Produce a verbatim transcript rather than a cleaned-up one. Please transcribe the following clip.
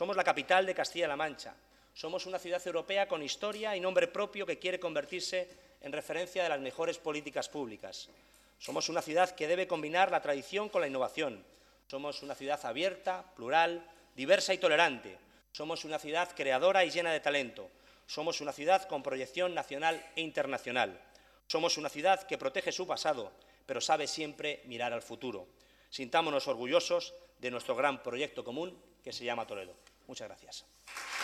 Somos la capital de Castilla-La Mancha. Somos una ciudad europea con historia y nombre propio que quiere convertirse en referencia de las mejores políticas públicas. Somos una ciudad que debe combinar la tradición con la innovación. Somos una ciudad abierta, plural, diversa y tolerante. Somos una ciudad creadora y llena de talento. Somos una ciudad con proyección nacional e internacional. Somos una ciudad que protege su pasado, pero sabe siempre mirar al futuro. Sintámonos orgullosos de nuestro gran proyecto común que se llama Toledo. Muchas gracias.